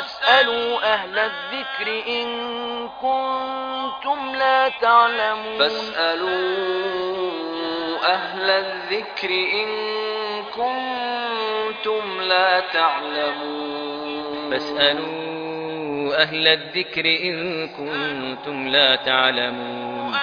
فاسألوا أهل الذكر إن كنتم لا تعلمون. فاسألوا أهل الذكر إن كنتم لا تعلمون. فاسألوا أهل الذكر إن كنتم لا تعلمون.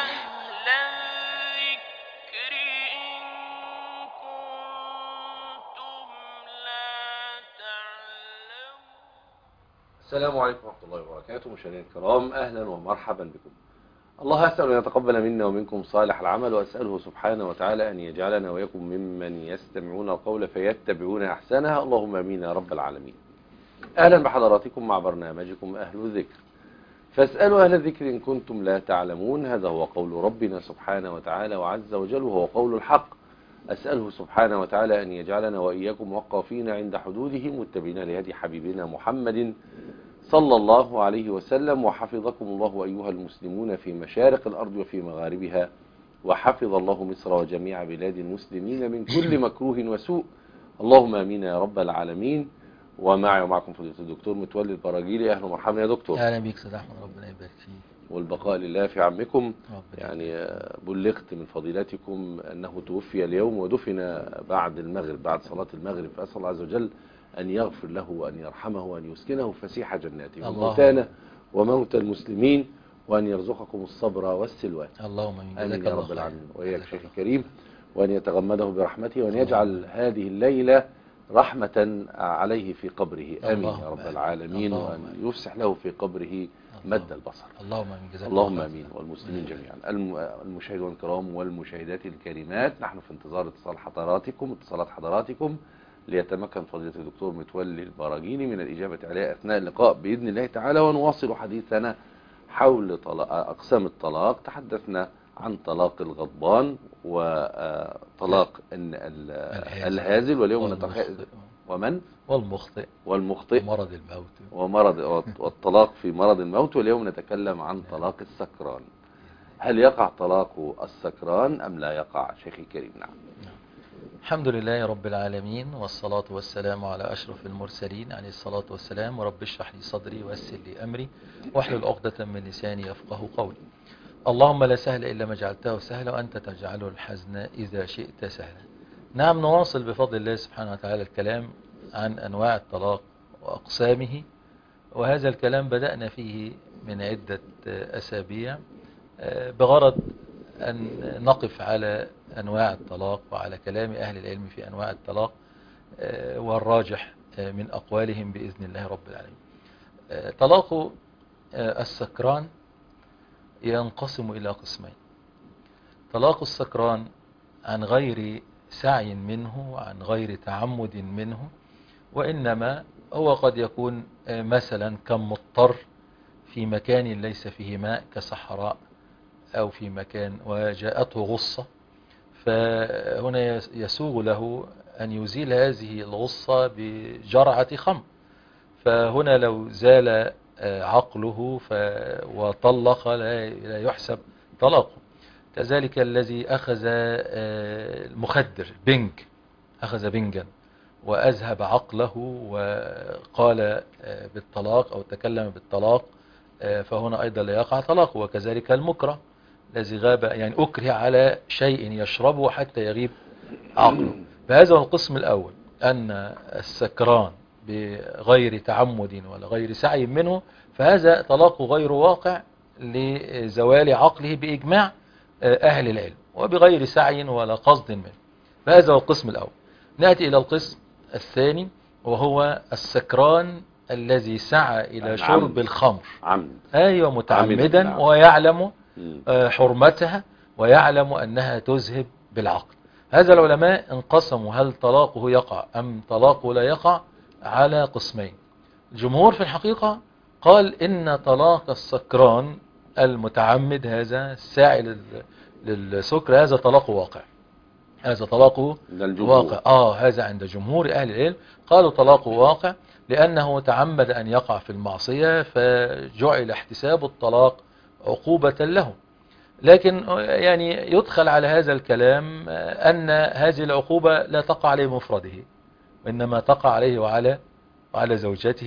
السلام عليكم ورحمة الله وبركاته. مشاهدينا الكرام، أهلا ومرحبا بكم. الله أسأل أن يتقبل منا ومنكم صالح العمل، وأسأله سبحانه وتعالى أن يجعلنا وإياكم ممن يستمعون القول فيتبعون أحسنها، اللهم آمين يا رب العالمين. أهلا بحضراتكم مع برنامجكم أهل الذكر. فاسألوا أهل الذكر إن كنتم لا تعلمون. هذا هو قول ربنا سبحانه وتعالى وعز وجل، وهو قول الحق. أسأله سبحانه وتعالى أن يجعلنا وإياكم وقافين عند حدوده، متبعين لهدي حبيبنا محمد صلى الله عليه وسلم. وحفظكم الله أيها المسلمون في مشارق الأرض وفي مغاربها، وحفظ الله مصر وجميع بلاد المسلمين من كل مكروه وسوء، اللهم آمين يا رب العالمين. ومعي ومعكم فضيلة الدكتور متولي البراجيلي. أهلا ومرحبا يا دكتور. أهلا بيك سيد أحمد، ربنا يبارك فيك. والبقاء لله في عمكم. يعني بلغت من فضيلتكم أنه توفي اليوم ودفن بعد المغرب، بعد صلاة المغرب، فأسأل الله عز وجل أن يغفر له وأن يرحمه وأن يسكنه فسيح جناته، وموتانا وموتى المسلمين، وأن يرزقكم الصبر والسلوان. اللهم آمين يا رب العالمين. وإياك شيخ الكريم، وأن يتغمده برحمته، وأن يجعل هذه الليلة رحمة عليه في قبره. آمين يا رب العالمين. وأن يفسح له في قبره مد البصر. اللهم آمين. اللهم آمين. والمسلمين جميعا. المشاهدون الكرام والمشاهدات الكريمات، نحن في انتظار اتصالات حضراتكم ليتمكن فضيلة الدكتور متولي البراجيلي من الإجابة عليها أثناء اللقاء بإذن الله تعالى. ونواصل حديثنا حول أقسام الطلاق. تحدثنا عن طلاق الغضبان وطلاق الهازل، واليوم والمخطئ والطلاق في مرض الموت، واليوم نتكلم عن طلاق السكران. هل يقع طلاق السكران أم لا يقع شيخي الكريم؟ نعم. الحمد لله رب العالمين، والصلاة والسلام على أشرف المرسلين عليه الصلاة والسلام. ورب اشرح لي صدري ويسر لي أمري واحلل عقدة من لساني يفقه قولي. اللهم لا سهل إلا ما جعلته سهلا، وأنت تجعل الحزن إذا شئت سهلا. نعم، نواصل بفضل الله سبحانه وتعالى الكلام عن أنواع الطلاق وأقسامه، وهذا الكلام بدأنا فيه من عدة أسابيع بغرض أن نقف على أنواع الطلاق وعلى كلام أهل العلم في أنواع الطلاق والراجح من أقوالهم بإذن الله رب العالمين. طلاق السكران ينقسم إلى قسمين: طلاق السكران عن غير سعي منه وعن غير تعمد منه، وإنما هو قد يكون مثلا كمضطر في مكان ليس فيه ماء كصحراء أو في مكان وجاءته غصة، فهنا يسوغ له أن يزيل هذه الغصة بجرعة خمر، فهنا لو زال عقله وطلق لا يحسب طلاقه. كذلك الذي أخذ المخدر أخذ بنجا وأذهب عقله وقال بالطلاق أو تكلم بالطلاق، فهنا أيضا لا يقع طلاقه. وكذلك المكره الذي غاب، يعني أكره على شيء يشربه حتى يغيب عقله. فهذا هو القسم الأول، أن السكران بغير تعمد ولا غير سعي منه فهذا طلاق غير واقع لزوال عقله بإجماع أهل العلم، وبغير سعي ولا قصد منه. فهذا هو القسم الأول. نأتي إلى القسم الثاني، وهو السكران الذي سعى إلى شرب الخمر متعمدا ويعلم حرمتها ويعلم أنها تذهب بالعقل. هذا العلماء انقسموا هل طلاقه يقع أم طلاقه لا يقع على قسمين. الجمهور في الحقيقة قال إن طلاق السكران المتعمد هذا الساعي للسكر هذا طلاقه واقع، هذا طلاقه واقع. هذا عند جمهور أهل العلم قالوا طلاقه واقع، لأنه تعمد أن يقع في المعصية فجعل احتساب الطلاق عقوبة له. لكن يعني يدخل على هذا الكلام أن هذه العقوبة لا تقع عليه مفرده، وإنما تقع عليه وعلى زوجته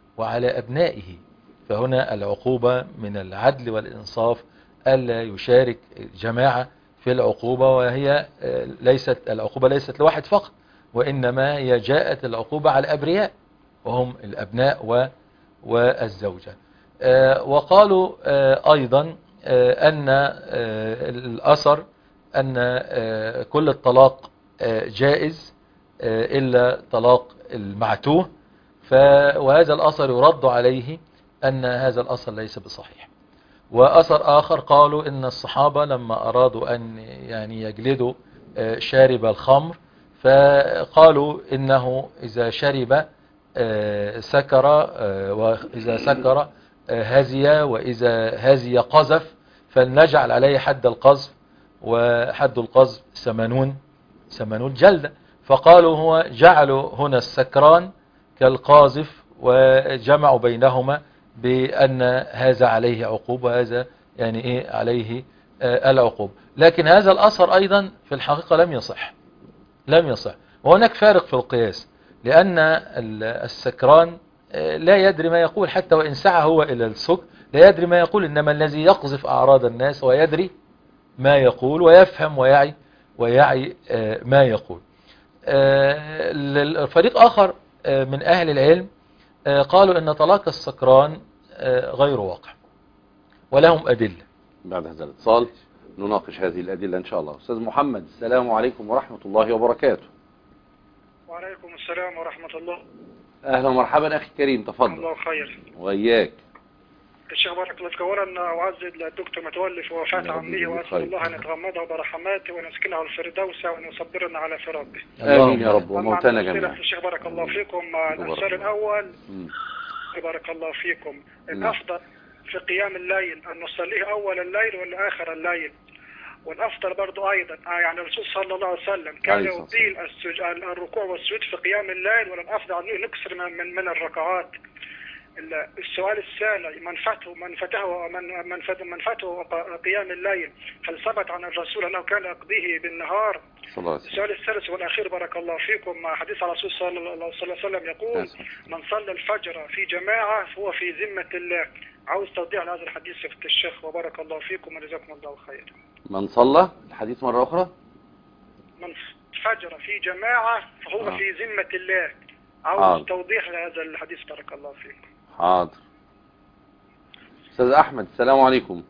وعلى أبنائه. فهنا العقوبة من العدل والإنصاف ألا يشارك جماعة في العقوبة، وهي العقوبة ليست لواحد فقط، وإنما هي جاءت العقوبة على الأبرياء وهم الأبناء والزوجة. وقالوا أيضا أن الأثر أن كل الطلاق جائز إلا طلاق المعتوه، وهذا الأثر يرد عليه أن هذا الأثر ليس بصحيح. وأثر آخر قالوا إن الصحابة لما أرادوا أن يعني يجلدوا شارب الخمر، فقالوا إنه إذا شرب سكر، وإذا سكر هزي، وإذا هزي قذف، فلنجعل عليه حد القذف، وحد القذف 80 جلدة. فقالوا هو جعلوا هنا السكران كالقاذف، وجمعوا بينهما بأن هذا عليه عقوب وهذا يعني إيه عليه العقوب. لكن هذا الأثر أيضا في الحقيقة لم يصح. وهناك فارق في القياس، لأن السكران لا يدري ما يقول، حتى وإن سعى هو إلى السكر لا يدري ما يقول، إنما الذي يقذف أعراض الناس ويدري ما يقول ويفهم ويعي ما يقول. الفريق آخر من أهل العلم قالوا إن طلاق السكران غير واقع ولهم أدلة. بعد هذا الاتصال نناقش هذه الأدلة إن شاء الله. أستاذ محمد، السلام عليكم ورحمة الله وبركاته. وعليكم السلام ورحمة الله. أهلا ومرحبا أخي كريم، تفضل. الله خير. وإياك. الشيخ بارك الله فيك. أولا أعزز الدكتور متولي في وفاة عمه، وأسأل الله أن يتغمده برحماته ويسكنه الفردوس وأن يصبرنا على فراقه. آمين يا رب، وموتانا جميعا. الشيخ بارك الله فيكم. السؤال الأول بارك الله فيكم، الأفضل في قيام الليل أن نصليه أول الليل ولا آخر الليل؟ والأفضل برضو أيضا يعني الرسول صلى الله عليه وسلم كان يطيل الركوع والسجود في قيام الليل، ولا الأفضل أن نكسر من الركعات؟ السؤال الثاني، منفته قيام الليل، هل ثبت عن الرسول أنه كان يقضيه بالنهار؟ السؤال الثالث والأخير بارك الله فيكم، حديث على الرسول صلى الله عليه وسلم يقول من صلى الفجر في جماعة فهو في ذمة الله. عاوز توضيح لهذا الحديث سيادة الشيخ وبارك الله فيكم وجزاكم الله خير. من صلى الحديث مرة أخرى، من فجر في جماعة فهو في ذمة الله. عاوز توضيح لهذا الحديث بارك الله فيكم. حاضر. أستاذ أحمد، السلام عليكم.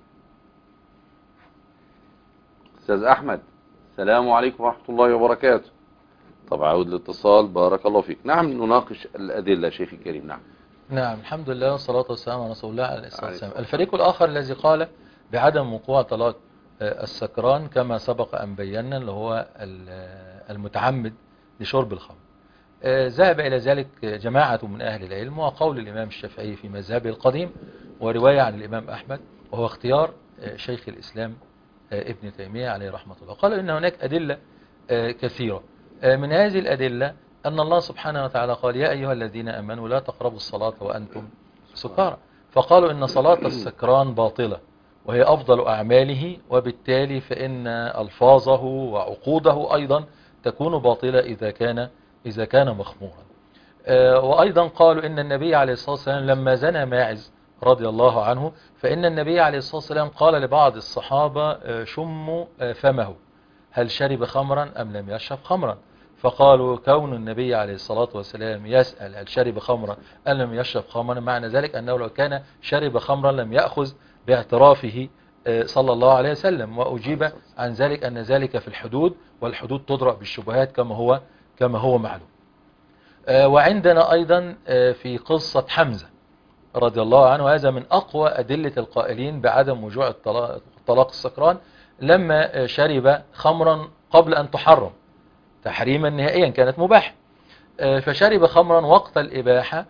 أستاذ أحمد، السلام عليكم ورحمة الله وبركاته. طب عود الاتصال، بارك الله فيك. نعم، نناقش الأدلة شيخي الكريم. نعم الحمد لله والصلاة والسلام على رسول الله عليه الصلاة والسلام. الفريق الآخر الذي قال بعدم وقوع طلاق السكران كما سبق أن بينا، اللي هو المتعمد لشرب الخمر، ذهب إلى ذلك جماعة من أهل العلم، وقول الإمام الشافعي في مذهبه القديم، ورواية عن الإمام أحمد، وهو اختيار شيخ الإسلام ابن تيمية عليه رحمة الله. قال إن هناك أدلة كثيرة. من هذه الأدلة أن الله سبحانه وتعالى قال يا أيها الذين أمنوا لا تقربوا الصلاة وأنتم سكارى، فقالوا إن صلاة السكران باطلة وهي أفضل أعماله، وبالتالي فإن ألفاظه وعقوده أيضا تكون باطلة إذا كان مخمورا. وأيضا قالوا إن النبي عليه الصلاة والسلام لما زنى ماعز رضي الله عنه، فإن النبي عليه الصلاة والسلام قال لبعض الصحابة شموا فمه، هل شرب خمرا أم لم يشرب خمرا؟ فقالوا كون النبي عليه الصلاة والسلام يسأل هل شرب خمرا أم لم يشرب خمرا، معنى ذلك أنه لو كان شرب خمرا لم يأخذ باعترافه صلى الله عليه وسلم. وأجيب عن ذلك أن ذلك في الحدود، والحدود تضرب بالشبهات كما هو معلوم. وعندنا أيضا في قصة حمزة رضي الله عنه، هذا من أقوى أدلة القائلين بعدم وجوع طلاق السكران، لما شرب خمرا قبل أن تحرم تحريما نهائيا، كانت مباحة، فشرب خمرا وقت الإباحة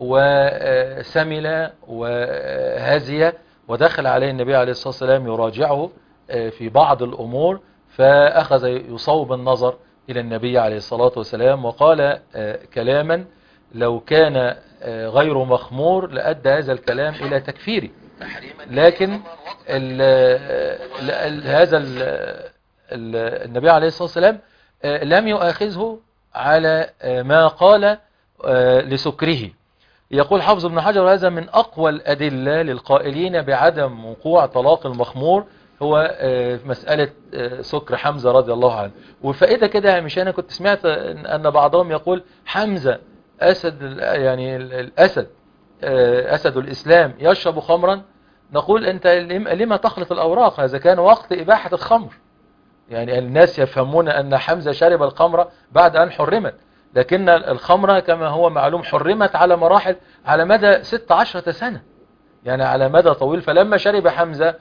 وسمل وهزي، ودخل عليه النبي عليه الصلاة والسلام يراجعه في بعض الأمور، فأخذ يصوب النظر إلى النبي عليه الصلاة والسلام وقال كلاما لو كان غير مخمور لأدى هذا الكلام إلى تكفيره، لكن هذا النبي عليه الصلاة والسلام لم يؤاخذه على ما قال لسكره، يقول حافظ ابن حجر: هذا من أقوى الأدلة للقائلين بعدم وقوع طلاق المخمور، هو مسألة سكر حمزة رضي الله عنه. وفائدة كده، مش أنا كنت سمعت أن بعضهم يقول حمزة أسد، يعني الأسد أسد الإسلام يشرب خمرا. نقول أنت لما تخلط الأوراق؟ هذا كان وقت إباحة الخمر، يعني الناس يفهمون أن حمزة شرب الخمر بعد أن حرمت، لكن الخمرة كما هو معلوم حرمت على مراحل على مدى 16 سنة، يعني على مدى طويل. فلما شرب حمزة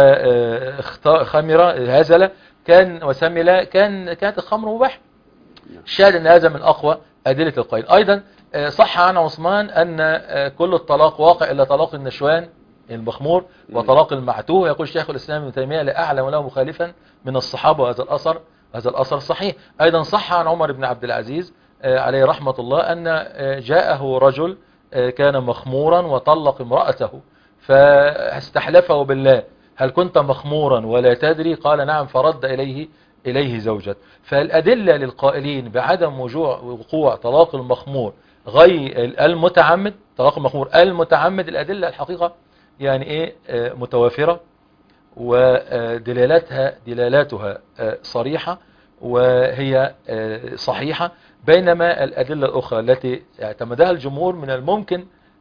وخمر هزل كان وسمل كانت الخمر مباح. الشاهد أن هذا من أقوى أدلة القائل. أيضا صح عن عثمان أن كل الطلاق واقع إلا طلاق النشوان المخمور وطلاق المعتوه. يقول شيخ الإسلام ابن تيمية: لا أعلم له مخالفا من الصحابة، وهذا الأثر صحيح. أيضا صح عن عمر بن عبد العزيز عليه رحمة الله أن جاءه رجل كان مخمورا وطلق امرأته، فاستحلفه بالله: هل كنت مخمورا ولا تدري؟ قال: نعم. فرد إليه زوجته. فالأدلة للقائلين بعدم وقوع طلاق المخمور غير المتعمد، طلاق المخمور المتعمد، الأدلة الحقيقة يعني إيه متوافرة، ودلالاتها صريحة وهي صحيحة، بينما الأدلة الأخرى التي اعتمدها الجمهور من الممكن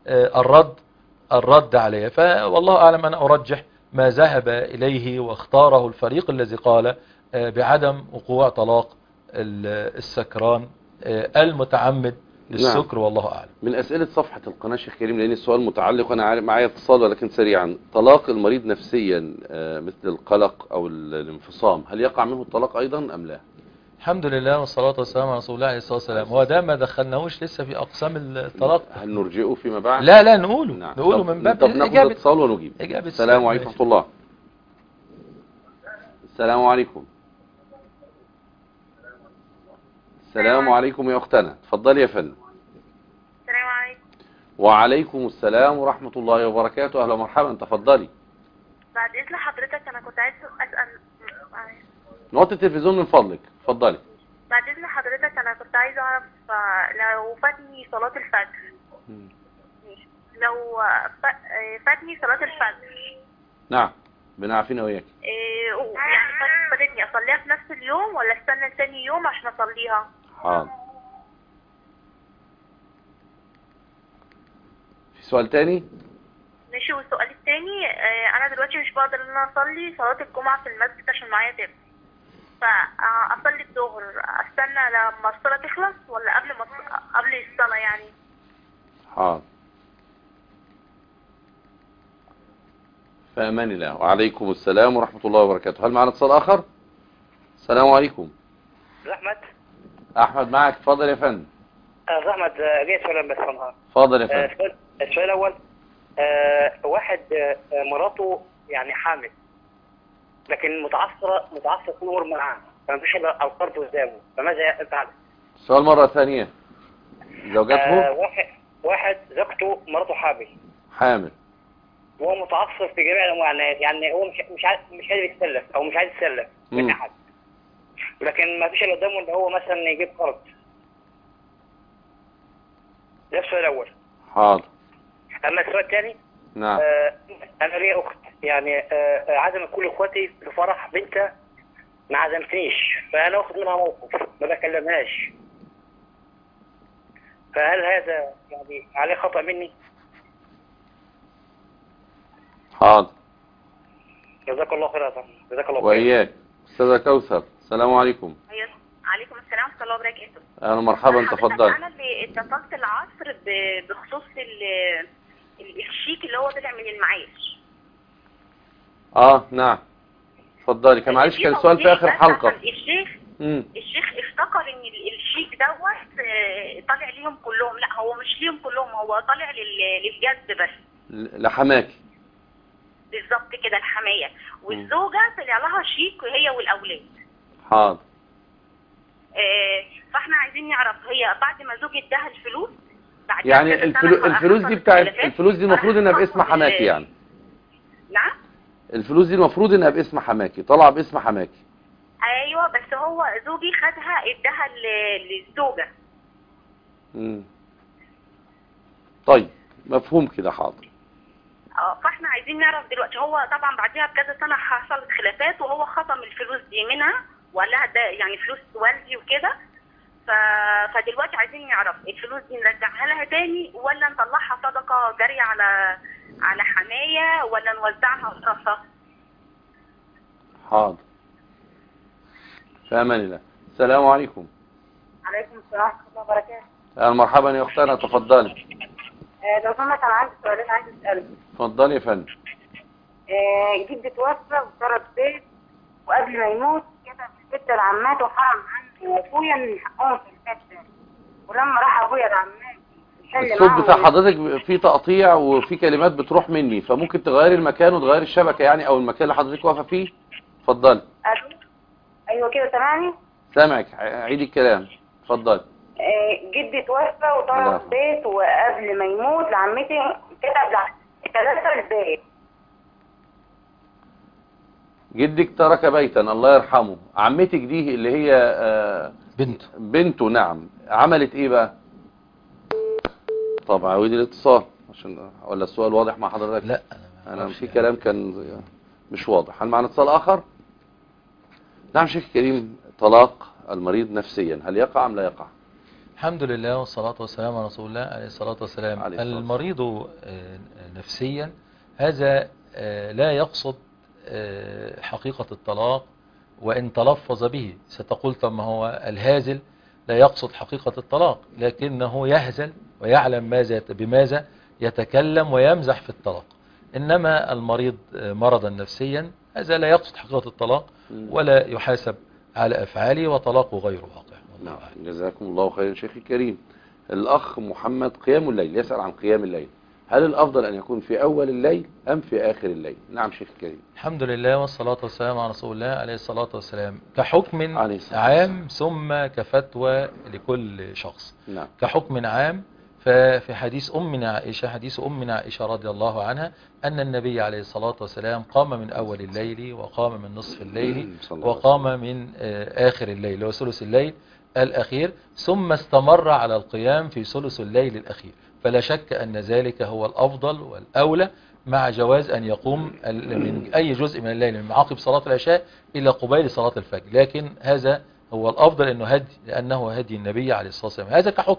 الرد عليها. فوالله أعلم، أنا أرجح ما ذهب إليه واختاره الفريق الذي قال بعدم وقوع طلاق السكران المتعمد للسكر. والله أعلم. من أسئلة صفحة القناة شيخ كريم، لأن السؤال متعلق، أنا عارف معايا اتصال ولكن سريعا: طلاق المريض نفسيا مثل القلق أو الانفصام، هل يقع منه الطلاق أيضا أم لا؟ الحمد لله والصلاة والسلام على رسول الله عليه الصلاة والسلام. هو ده ما دخلناهوش لسه في أقسام الطلاق. هل نرجئه فيما بعد؟ لا نقوله. نعم. نقوله من باب طب ناخد اتصال ونجيب. السلام عليكم ورحمة الله. السلام عليكم. السلام عليكم يا أختنا، اتفضلي يا فندم. السلام عليكم. وعليكم السلام ورحمة الله وبركاته، أهلا ومرحبا، تفضلي. بعد إذن حضرتك أنا كنت عايز أسأل. نوطي التلفزيون من فضلك، اتفضلي. بعد إذن حضرتك أنا كنت عايز أعرف لو فاتني صلاة الفجر، لو فاتني صلاة الفجر. نعم، بنعرفين وياك. يعني فاتتني، أصليها في نفس اليوم ولا استنى ثاني يوم عشان أصليها؟ حاضر. في سؤال تاني؟ ماشي. والسؤال الثاني، أنا دلوقتي مش بقدر إن أنا أصلي صلاة الجمعة في المسجد عشان معايا طفل، فأصلي الظهر أستنى لما الصلاة تخلص ولا قبل الصلاة يعني؟ حاضر. في أمان الله. وعليكم السلام ورحمة الله وبركاته. هل معنا اتصال آخر؟ السلام عليكم. أحمد معك، اتفضل يا فندم. أحمد جاي سؤال بس والله. اتفضل يا فندم. السؤال الأول، واحد مراته يعني حامل، لكن متعصر طول العمر معاه، فما فيش إلا أوقات قدامه، فماذا يفعل؟ السؤال مرة ثانية. زوجته؟ واحد زوجته مراته حامل وهو متعصب في جميع الأنواع، يعني هو مش عايز يتسلف أو مش عايز يتسلف من أحد، لكن ما فيش إلا قدامه إن هو مثلا يجيب قرض. ده السؤال الأول. حاضر. أما السؤال الثاني، نعم. أنا لي أخت يعني عزمت كل إخواتي لفرح بنتها، ما عزمتنيش، فأنا أخذ منها موقف ما بكلمهاش، فهل هذا يعني عليه خطأ مني؟ حاضر. جزاك الله خير. جزاك الله خير. وإياك. أستاذة كوثر، السلام عليكم. عليكم السلام ورحمة الله وبركاته. أهلا ومرحبا، تفضل. أنا اللي اتفقت العصر بخصوص الشيك اللي هو طلع من المعاش. نعم، اتفضلي. كان معلش كان السؤال في آخر حلقة. الشيخ افتكر ان الشيك دوت طالع ليهم كلهم. لا، هو مش ليهم كلهم، هو طالع للجد بس، لحماكي. بالظبط كده، الحماية. والزوجة طلع لها شيك هي والأولاد. حاضر. فاحنا عايزين نعرف، هي بعد ما زوجي اداها الفلوس يعني الفلوس دي بتاعت الفلوس دي المفروض انها باسم حماكي يعني. نعم، الفلوس دي المفروض انها باسم حماكي، طالعه باسم حماكي. ايوه، بس هو زوجي خدها اداها للزوجة. طيب مفهوم كده، حاضر. فاحنا عايزين نعرف دلوقتي، هو طبعا بعدها بكذا سنه حصلت خلافات وهو خصم الفلوس دي منها وقال لها ده يعني فلوس والدي وكده. فدلوقتي عايزين نعرف الفلوس دي نرجعها لها تاني ولا نطلعها صدقه جاريه على حمايه ولا نوزعها ورثه؟ حاضر. في امان الله. السلام عليكم. عليكم السلام ورحمه الله وبركاته. اهلا مرحبا يا اختنا، تفضلي. لو سمحت انا عندي سؤالين عايز اسالهم. اتفضلي يا فندم. جدي توفى وترك بيت، وقبل ما يموت كتب الست العمات وحرم عني واخويا من حقهم في البيت ده، ولما راح ابويا العمات الصوت بتاع حضرتك فيه تقطيع وفي كلمات بتروح مني، فممكن تغيري المكان وتغيري الشبكه يعني، او المكان اللي حضرتك واقفه فيه. اتفضلي. ايوه كده سامعني؟ سامعك، عيدي الكلام، اتفضلي. جدي توفى وترك بيت، وقبل ما يموت لعمتي كتب ثلاثة البيت. جدك ترك بيتا الله يرحمه، عمتك دي اللي هي بنته نعم، عملت ايه بقى؟ طبعا عودي الاتصال عشان ولا السؤال واضح مع حضرتك؟ لا انا في كلام كان مش واضح. هل معنا اتصال اخر؟ نعم شيخ كريم، طلاق المريض نفسيا هل يقع ام لا يقع؟ الحمد لله والصلاة والسلام على رسول الله عليه الصلاة والسلام. المريض نفسيا هذا لا يقصد حقيقة الطلاق، وإن تلفظ به ستقول طب ما هو الهازل لا يقصد حقيقة الطلاق، لكنه يهزل ويعلم بماذا يتكلم ويمزح في الطلاق. إنما المريض مرضا نفسيا هذا لا يقصد حقيقة الطلاق ولا يحاسب على أفعاله، وطلاقه غير واقع. نعم جزاكم الله خيرا شيخي الكريم. الأخ محمد قيام الليل يسأل عن قيام الليل، هل الأفضل أن يكون في أول الليل أم في آخر الليل؟ نعم شيخ الكريم. الحمد لله والصلاة والسلام على رسول الله عليه الصلاة والسلام. كحكم عام ثم كفتوى لكل شخص. نعم. كحكم عام ففي حديث أمنا عائشة رضي الله عنها أن النبي عليه الصلاة والسلام قام من أول الليل وقام من نصف الليل وقام من آخر الليل وثلث الليل الأخير، ثم استمر على القيام في ثلث الليل الأخير. فلا شك أن ذلك هو الأفضل والأولى، مع جواز أن يقوم من أي جزء من الليل من عقب صلاة العشاء إلى قبيل صلاة الفجر، لكن هذا هو الأفضل لأنه هدي النبي عليه الصلاة والسلام. هذا كحكم.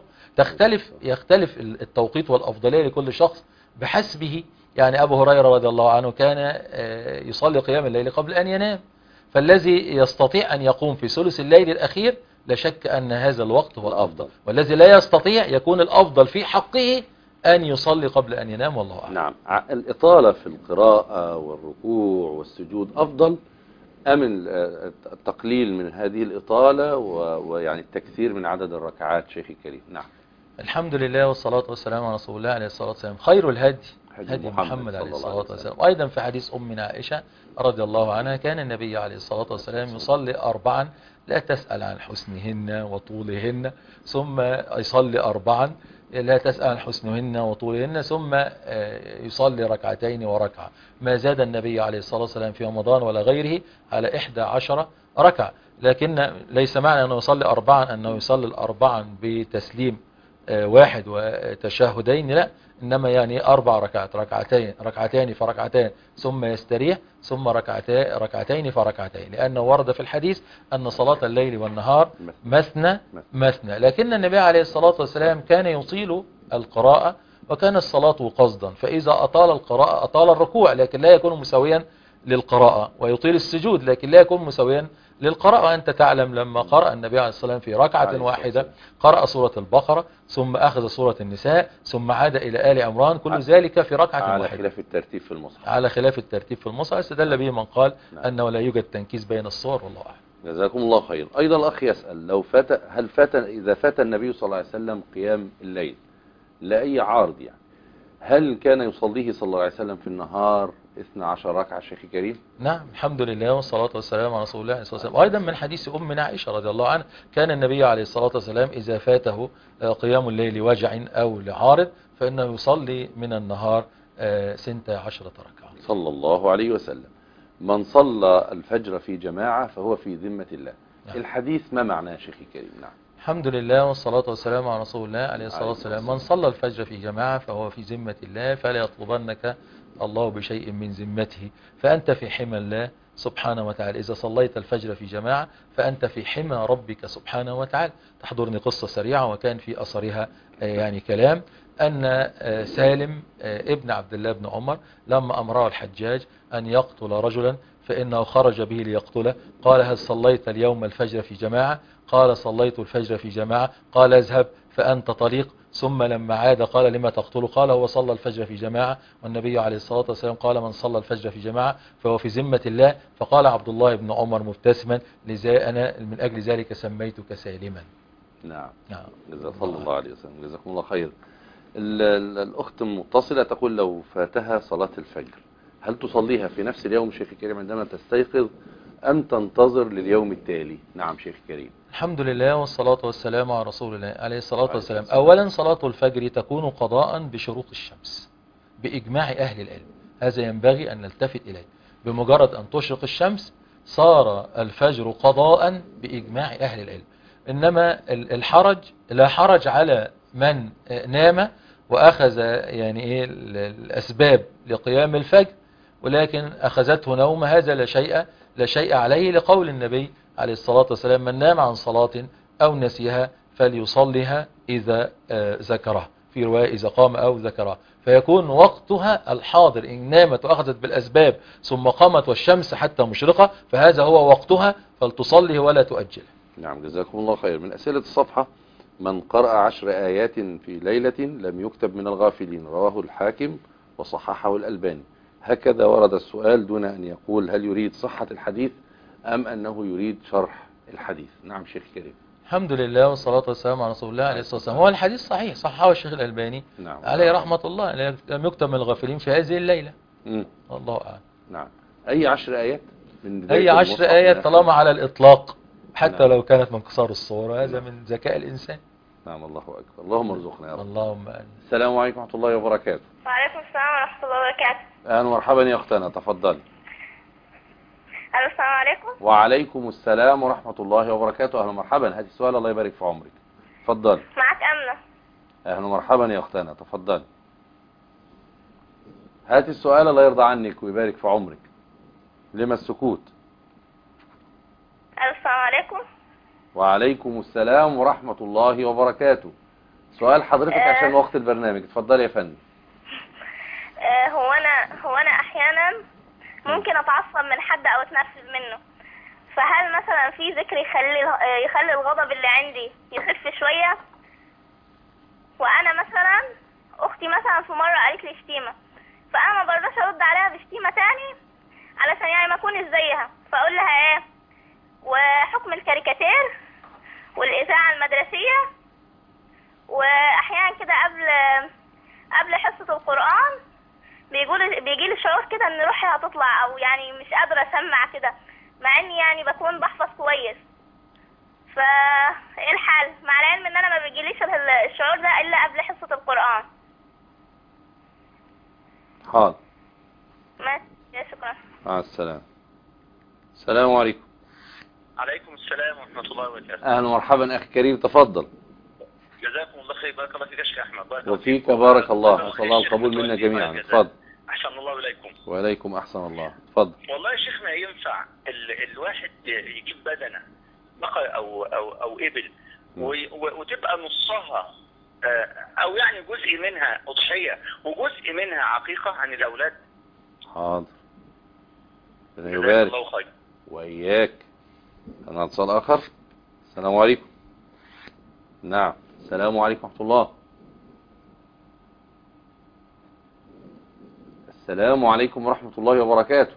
يختلف التوقيت والأفضلية لكل شخص بحسبه. يعني أبو هريرة رضي الله عنه كان يصلي قيام الليل قبل أن ينام، فالذي يستطيع أن يقوم في ثلث الليل الأخير لا شك أن هذا الوقت هو الأفضل، والذي لا يستطيع يكون الأفضل في حقه أن يصلي قبل أن ينام، والله أعلم. نعم. الإطالة في القراءة والركوع والسجود أفضل أم التقليل من هذه الإطالة ويعني التكثير من عدد الركعات شيخي الكريم؟ نعم. الحمد لله والصلاة والسلام على رسول الله عليه الصلاة والسلام. خير الهدي هدي محمد عليه الصلاة والسلام. وأيضا في حديث أمنا عائشة رضي الله عنها كان النبي عليه الصلاة والسلام يصلي 4 لا تسأل عن حسنهن وطولهن، ثم يصلي 4 لا تسأل عن حسنهن وطولهن، ثم يصلي 2 وركعة. ما زاد النبي عليه الصلاة والسلام في رمضان ولا غيره على 11 ركعة. لكن ليس معنى أنه يصلي 4 أنه يصلي 4 بتسليم 1 وتشهدين، لا، إنما يعني 4 ركعات، ركعتين فركعتين ثم يستريح، ثم ركعتين فركعتين، لأنه ورد في الحديث أن صلاة الليل والنهار مثنى، لكن النبي عليه الصلاة والسلام كان يطيل القراءة وكان الصلاة قصدا، فإذا أطال القراءة أطال الركوع لكن لا يكون مساويا للقراءة، ويطيل السجود لكن لا يكون مساويا للقراءة. وأنت تعلم لما قرأ النبي عليه الصلاة والسلام في ركعة واحدة قرأ سورة البقرة ثم أخذ سورة النساء ثم عاد إلى آل عمران، كل ذلك في ركعة واحدة على خلاف الترتيب في المصحف. على خلاف الترتيب في المصحف، استدل به من قال أنه لا يوجد تنكيس بين الصور، والله أعلم. جزاكم الله خير. أيضا الأخ يسأل إذا فات النبي صلى الله عليه وسلم قيام الليل لأي عارض، يعني هل كان يصليه صلى الله عليه وسلم في النهار 12 ركعة شيخي كريم؟ نعم الحمد لله والصلاة والسلام على رسول الله عليه الصلاة والسلام. وأيضا من حديث أمنا عائشة رضي الله عنها كان النبي عليه الصلاة والسلام إذا فاته قيام الليل لوجع أو لعارض فإنه يصلي من النهار 16 ركعة صلى الله عليه وسلم. من صلى الفجر في جماعة فهو في ذمة الله. نعم. الحديث ما معناه شيخي كريم؟ نعم الحمد لله والصلاة والسلام على رسول الله عليه الصلاة والسلام. من صلى الفجر في جماعة فهو في ذمة الله، فلا يطلبنك الله بشيء من ذمته، فأنت في حمى الله سبحانه وتعالى. إذا صليت الفجر في جماعة فأنت في حمى ربك سبحانه وتعالى. تحضرني قصة سريعة وكان في أثرها يعني كلام، أن سالم ابن عبد الله بن عمر لما أمره الحجاج أن يقتل رجلا فإنه خرج به ليقتله، قال هل صليت اليوم الفجر في جماعة؟ قال صليت الفجر في جماعة. قال اذهب فأنت طليق. ثم لما عاد قال لما تقتله؟ قال هو صلى الفجر في جماعة، والنبي عليه الصلاة والسلام قال من صلى الفجر في جماعة فهو في ذمة الله. فقال عبد الله بن عمر مبتسما لذا أنا من أجل ذلك سميتك سالما. نعم. جزاك الله عليه وسلم. جزاكم الله خير. الأخت المتصلة تقول لو فاتها صلاة الفجر هل تصليها في نفس اليوم شيخ الكريم عندما تستيقظ أم تنتظر لليوم التالي؟ نعم شيخ الكريم. الحمد لله والصلاة والسلام على رسول الله عليه الصلاة والسلام. أولا صلاة الفجر تكون قضاء بشروق الشمس بإجماع أهل العلم، هذا ينبغي أن نلتفت إليه. بمجرد أن تشرق الشمس صار الفجر قضاء بإجماع أهل العلم. إنما الحرج لا حرج على من نام وأخذ يعني إيه الأسباب لقيام الفجر ولكن أخذته نوم، هذا لا شيء عليه، لقول النبي عليه الصلاة والسلام من نام عن صلاة أو نسيها فليصليها إذا ذكرها، في رواية إذا قام أو ذكرها، فيكون وقتها الحاضر. إن نامت وأخذت بالأسباب ثم قامت والشمس حتى مشرقة فهذا هو وقتها، فلتصلي ولا تؤجل. نعم جزاكم الله خير. من أسئلة الصفحة من قرأ 10 آيات في ليلة لم يكتب من الغافلين، رواه الحاكم وصححه الألباني. هكذا ورد السؤال دون أن يقول هل يريد صحة الحديث أم أنه يريد شرح الحديث. نعم شيخ كريم. الحمد لله والصلاة والسلام على رسول الله عليه الصلاة والسلام. هو الحديث صحيح صححه الشيخ الألباني نعم. عليه رحمة الله، لم يكتب من الغافلين في هذه الليلة. الله أعلم. نعم. أي 10 آيات من أي 10 آيات طالما على الإطلاق حتى نعم. لو كانت من قصار الصورة، هذا من ذكاء الإنسان. نعم الله أكبر. اللهم ارزقنا يا رب. اللهم آمين. السلام عليكم ورحمة الله وبركاته. وعليكم السلام ورحمة الله وبركاته. أهلا ومرحبا يا أختنا، تفضلي. الو السلام عليكم. وعليكم السلام ورحمة الله وبركاته. أهلا ومرحبا. هاتي السؤال الله يبارك في عمرك. تفضلي. معك أمنة. أهلا ومرحبا يا أختنا، تفضلي. هاتي السؤال الله يرضى عنك ويبارك في عمرك. لما السكوت؟ الو السلام عليكم. وعليكم السلام ورحمة الله وبركاته. سؤال حضرتك عشان وقت البرنامج، اتفضلي يا فندم. هو أنا أحيانا ممكن أتعصب من حد أو أتنرفز منه، فهل مثلا في ذكر يخلي الغضب اللي عندي يخف شوية؟ وأنا مثلا أختي مثلا في مرة قالت لي شتيمة، فأنا ما برضاش أرد عليها بشتيمة تاني علشان يعني ما أكونش زيها، فأقول لها إيه؟ وحكم الكاريكاتير والإذاعة المدرسية، وأحيانا كده قبل حصة القرآن بيجي لي شعور كده ان روحي هتطلع، او يعني مش قادرة اسمع كده مع اني يعني بكون بحفظ كويس. فايه الحل مع العلم ان انا ما بيجيليش الشعور ده الا قبل حصة القرآن؟ حاضر. ماشي شكرا. مع السلامة. السلام عليكم. عليكم السلام ورحمة الله وبركاته. أهلا ومرحبا أخي كريم، تفضل. جزاكم الله خير. بارك الله فيك يا شيخ أحمد. وفيك بارك الله. أسأل الله القبول منا جميعا. تفضل. أحسن الله إليكم. وإليكم أحسن الله. تفضل. والله يا شيخنا ينفع الواحد يجيب بدنة بقرة أو إبل وتبقى نصها أو يعني جزء منها أضحية وجزء منها عقيقة عن الأولاد؟ حاضر. ربنا يبارك. الله خير. وإياك. أنا اتصال آخر. السلام عليكم. نعم. السلام عليكم ورحمة الله. السلام عليكم ورحمة الله وبركاته.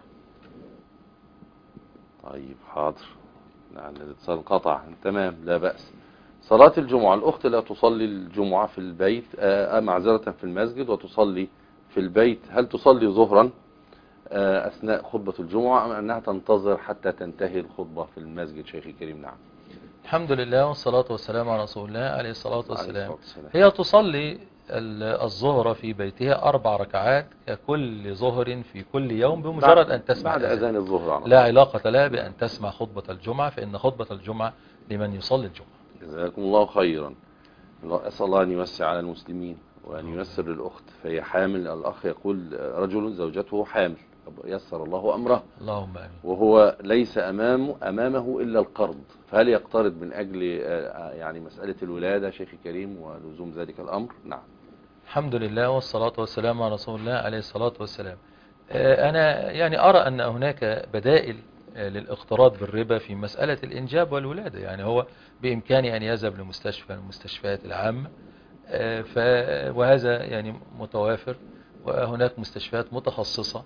طيب حاضر. نعم الاتصال قطع. تمام لا بأس. صلاة الجمعة، الأخت لا تصلي الجمعة في البيت معذرة في المسجد وتصلي في البيت، هل تصلي ظهرا أثناء خطبة الجمعة أم أنها تنتظر حتى تنتهي الخطبة في المسجد شيخي الكريم؟ نعم. الحمد لله والصلاة والسلام على رسول الله عليه الصلاة والسلام. هي تصلي الظهر في بيتها 4 ركعات ككل ظهر في كل يوم بمجرد أن تسمع بعد أذان الظهر. لا علاقة لها بأن تسمع خطبة الجمعة، فإن خطبة الجمعة لمن يصلي الجمعة. جزاكم الله خيرا. أسأل الله أن يوسع على المسلمين وأن ييسر للأخت، فهي حامل. الأخ يقول رجل زوجته حامل، يسر الله أمره، اللهم آمين، وهو ليس أمامه إلا القرض، فهل يقترض من أجل يعني مسألة الولادة شيخي كريم ولزوم ذلك الأمر؟ نعم. الحمد لله والصلاة والسلام على رسول الله عليه الصلاة والسلام. أنا يعني أرى أن هناك بدائل للاقتراض بالربا في مسألة الإنجاب والولادة. يعني هو بإمكانه أن يذهب لمستشفى من المستشفيات العامة، وهذا يعني متوافر، وهناك مستشفيات متخصصة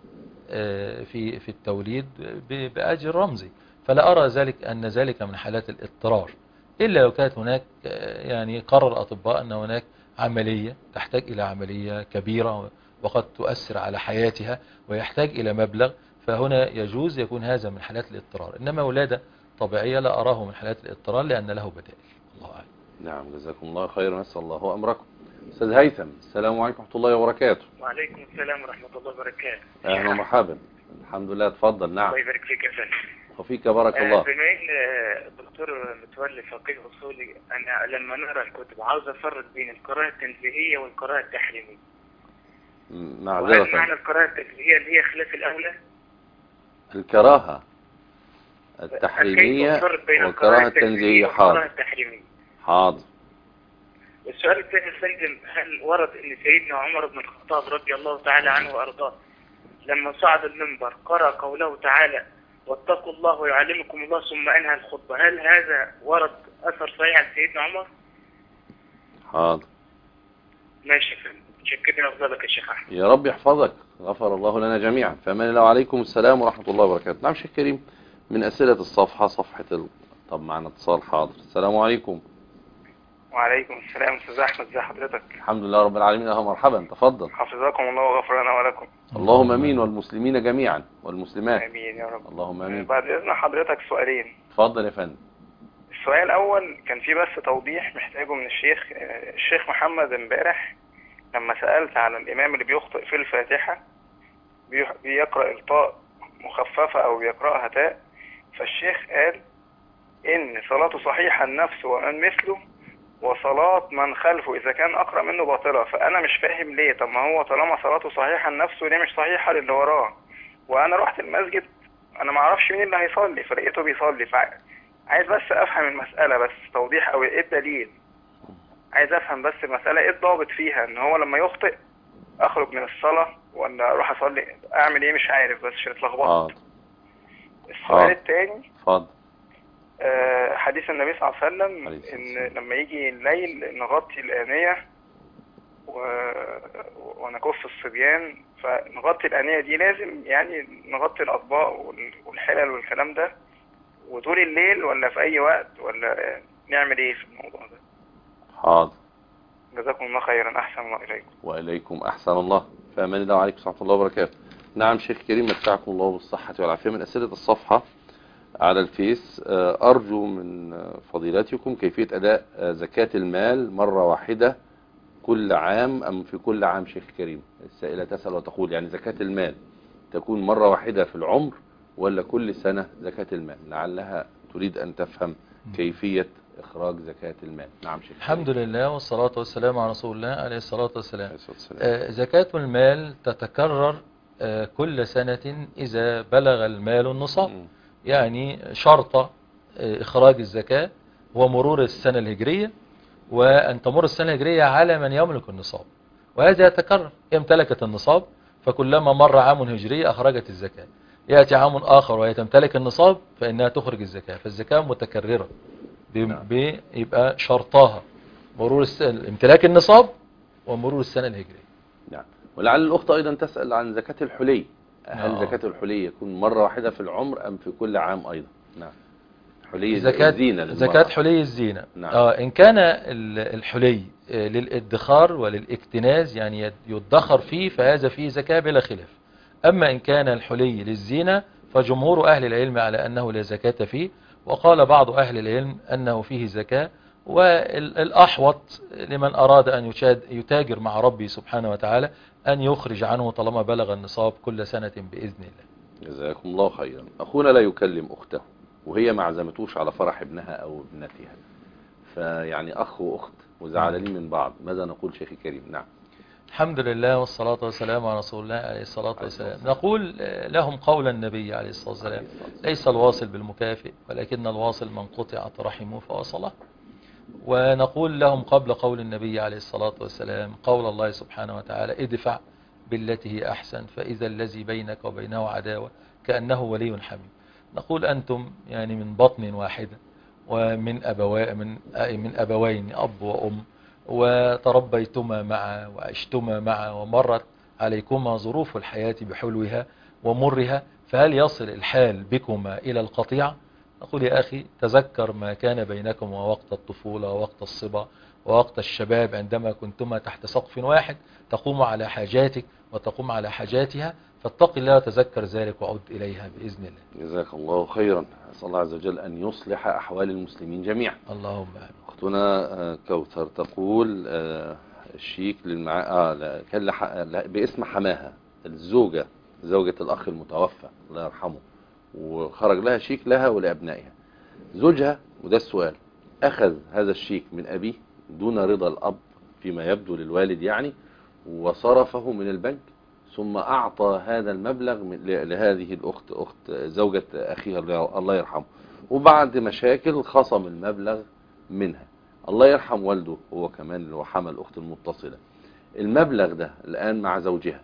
في التوليد بأجر رمزي، فلا أرى أن ذلك من حالات الاضطرار، إلا لو كانت هناك يعني قرر الأطباء أن هناك عملية تحتاج إلى عملية كبيرة وقد تؤثر على حياتها ويحتاج إلى مبلغ، فهنا يجوز يكون هذا من حالات الاضطرار. إنما ولادة طبيعية لا أراه من حالات الاضطرار لأن له بدائل. الله أعلم. نعم، جزاكم الله خيرا، نسأل الله أمركم. أستاذ هيثم، السلام عليكم ورحمة الله وبركاته. وعليكم السلام ورحمة الله وبركاته. أهلا ومرحبا. الحمد لله، اتفضل. نعم. الله يبارك فيك يا فندم. وفيك بارك الله. بما ان الدكتور متولي فقيه اصولي، انا لما نقرا الكتب عاوز افرق بين القراءة التنزيهية والقراءة التحريمية. معذرة. وهل معنى القراءة التنزيهية اللي هي خلاف الأولى؟ الكراهة التحريمية والكراهة التنزيهية. حاضر. حاضر. السؤال الثاني يا فندم، هل ورد ان سيدنا عمر بن الخطاب رضي الله تعالى عنه وارضاه لما صعد المنبر قرأ قوله تعالى واتقوا الله ويعلمكم الله ثم انهى الخطبة، هل هذا ورد اثر صحيح عن سيدنا عمر؟ حاضر. ماشي يا فندم، شكرا افضلك يا شيخ احمد. يا رب يحفظك، غفر الله لنا جميعا. فأمان الله. عليكم السلام ورحمة الله وبركاته. نعم شيخ كريم، من أسئلة الصفحة طب معنا اتصال. حاضر. السلام عليكم. وعليكم السلام. استاذ احمد، ازي حضرتك؟ الحمد لله رب العالمين. اهلا مرحبا، تفضل. حفظكم الله وغفر لنا ولكم. اللهم امين، والمسلمين جميعا والمسلمات. امين يا رب. اللهم امين. بعد اذن حضرتك سؤالين. اتفضل يا فندم. السؤال الاول كان فيه بس توضيح محتاجه من الشيخ محمد امبارح لما سألت على الامام اللي بيخطئ في الفاتحة، بيقرأ الطاء مخففة او بيقرأها تاء، فالشيخ قال ان صلاته صحيحة النفس ومن مثله، وصلاة من خلفه إذا كان أقرأ منه باطلة. فأنا مش فاهم ليه، طب ما هو طالما صلاته صحيحة لنفسه ليه مش صحيحة للي وراه؟ وأنا رحت المسجد أنا ما أعرفش مين اللي هيصلي، فلقيته بيصلي، عايز بس أفهم المسألة، بس توضيح أو إيه الدليل. عايز أفهم بس المسألة إيه الضابط فيها، إن هو لما يخطئ أخرج من الصلاة ولا أروح أصلي، أعمل إيه مش عارف، بس عشان اتلخبطت. السؤال الثاني، اتفضل. حديث النبي صلى الله عليه وسلم ان لما يجي الليل نغطي الآنية ونكف الصبيان، فنغطي الآنية دي لازم يعني نغطي الأطباق والحلل والكلام ده وطول الليل ولا في أي وقت، ولا نعمل ايه في الموضوع ده؟ حاضر. جزاكم الله خيرا، أحسن الله إليكم. وإليكم أحسن الله. فأمان الله عليكم ورحمة الله وبركاته. نعم شيخ كريم، متعكم الله بالصحة والعافية. من أسئلة الصفحة على الفيس، أرجو من فضيلتكم كيفية أداء زكاة المال مرة واحدة كل عام أم في كل عام شيخ كريم؟ السائلة تسأل وتقول يعني زكاة المال تكون مرة واحدة في العمر ولا كل سنة زكاة المال؟ لعلها تريد أن تفهم كيفية إخراج زكاة المال. نعم شيخ. الحمد لله والصلاة والسلام على رسول الله عليه الصلاة والسلام. زكاة المال تتكرر كل سنة إذا بلغ المال النصاب. يعني شرط إخراج الزكاة هو مرور السنة الهجرية، وأن تمر السنة الهجرية على من يملك النصاب، وهذا يتكرر. امتلكت النصاب فكلما مر عام هجري أخرجت الزكاة، يأتي عام آخر وهي تمتلك النصاب فإنها تخرج الزكاة. فالزكاة متكررة، بيبقى شرطها مرور امتلاك النصاب ومرور السنة الهجرية. نعم. ولعل الأخت أيضا تسأل عن زكاة الحلي، هل زكاة الحلي يكون مرة واحدة في العمر أم في كل عام أيضا؟ نعم. حلي الزينة. زكاة حلي الزينة. نعم. إن كان الحلي للادخار وللاكتناز يعني يدخر فيه فهذا فيه زكاة بلا خلاف. أما إن كان الحلي للزينة فجمهور أهل العلم على أنه لا زكاة فيه، وقال بعض أهل العلم أنه فيه زكاة. والأحوط لمن أراد أن يتاجر مع ربي سبحانه وتعالى أن يخرج عنه طالما بلغ النصاب كل سنة بإذن الله. جزاكم الله خيرا. أخونا لا يكلم أخته وهي ما عزمتوش على فرح ابنها أو ابنتها، فيعني أخ وأخت وزعلانين من بعض، ماذا نقول شيخي الكريم؟ نعم. الحمد لله والصلاة والسلام على رسول الله عليه الصلاة والسلام. نقول لهم قول النبي عليه الصلاة والسلام: ليس الواصل بالمكافئ ولكن الواصل من قطعت رحمه فوصله. ونقول لهم قبل قول النبي عليه الصلاة والسلام قول الله سبحانه وتعالى: ادفع بالتي هي أحسن فإذا الذي بينك وبينه عداوة كأنه ولي حميم. نقول أنتم يعني من بطن واحدة ومن أبوين أب وأم، وتربيتما معا وعشتما معا ومرت عليكما ظروف الحياة بحلوها ومرها، فهل يصل الحال بكما إلى القطيعة؟ أقول يا أخي تذكر ما كان بينكما وقت الطفولة ووقت الصبا ووقت الشباب، عندما كنتما تحت سقف واحد تقوم على حاجاتك وتقوم على حاجاتها، فاتق الله وتذكر ذلك وعد إليها بإذن الله. جزاك الله خيرا. أسأل الله عز وجل أن يصلح أحوال المسلمين جميعا. اللهم آمين. أختنا كوثر تقول الشيك كان باسم حماها الزوجة، زوجة الأخ المتوفى الله يرحمه، وخرج لها شيك لها ولأبنائها. زوجها، وده السؤال، أخذ هذا الشيك من أبيه دون رضا الأب فيما يبدو للوالد يعني، وصرفه من البنك، ثم أعطى هذا المبلغ لهذه الأخت، أخت زوجة أخيها الله يرحمه، وبعد مشاكل خصم المبلغ منها. الله يرحم والده هو كمان اللي هو حمل الأخت المتصلة. المبلغ ده الآن مع زوجها